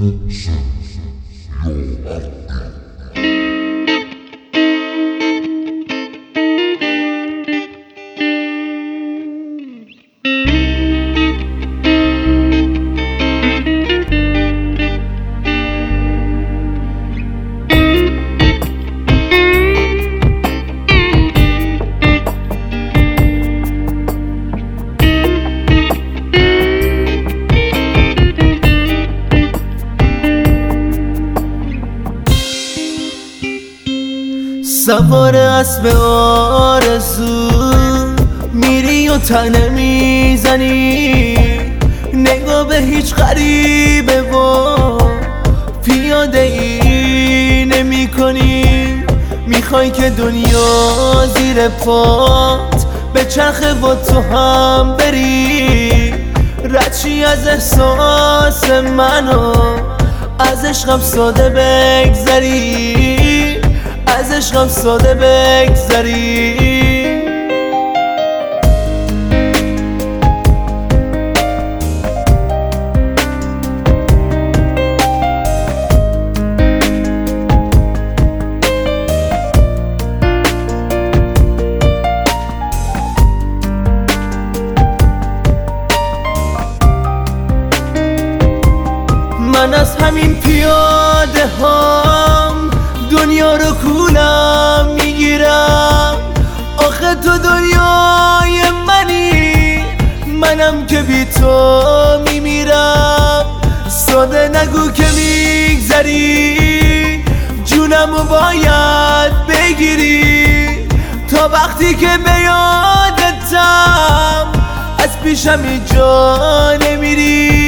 سوار اسب آرزو میری و تنه میزنی، نگاه به هیچ غریبه و پیاده ای نمی کنی. میخوای که دنیا زیر پات به چرخه و تو هم بری، ردشی از احساس منو از عشقم ساده بگذری، از عشقم ساده بگذری. من از همین پیاده هم دنیا رو کولم میگیرم. آخه تو دنیای منی، منم که بی تو میمیرم. ساده نگو که میگذری، جونمو باید بگیری. تا وقتی که به یادتم از پیشم اینجا نمیری.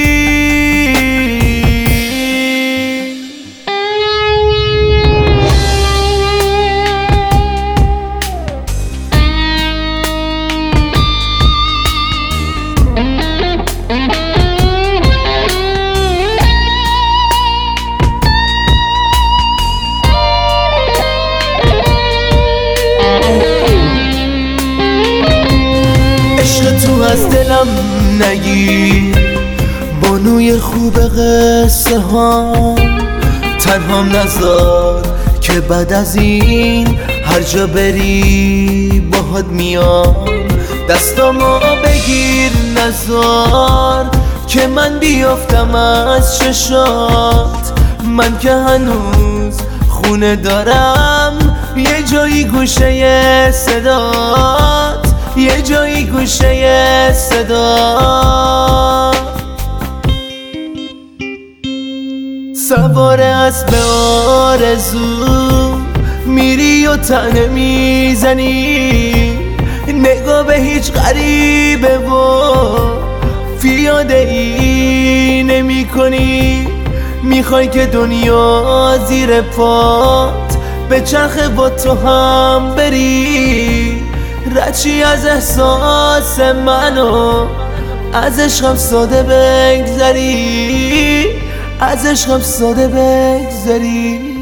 تو از دلم نگیر، بانوی خوب قصه ها. تنهام نذار که بعد از این هر جا بری باهات میام. دستامو بگیر نذار که من بیافتم از چشات. من که هنوز خونه دارم یه جایی گوشه صدات، یه جایی گوشه صدا. سوار اسب آرزو میری و تنه میزنی، نگاه به هیچ غریبه و پیاده ای نمی کنی. میخوای که دنیا زیر پات به چرخه و تو هم بری، ردشی از احساس منو از عشقم ساده بگذری، از عشقم ساده بگذری.